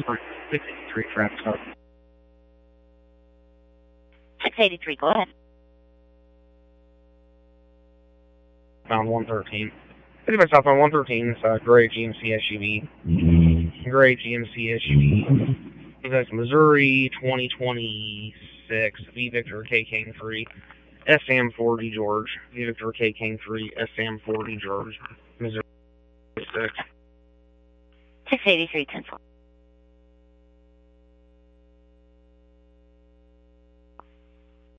683 traffic stop. 683, go ahead. Found 113. 55 southbound 113, it's a gray GMC SUV. Gray GMC SUV. That's Missouri 2026 V Victor K King 3 SM 40 George. V Victor K King 3 SM 40 George. Missouri 6. 683, 10-4.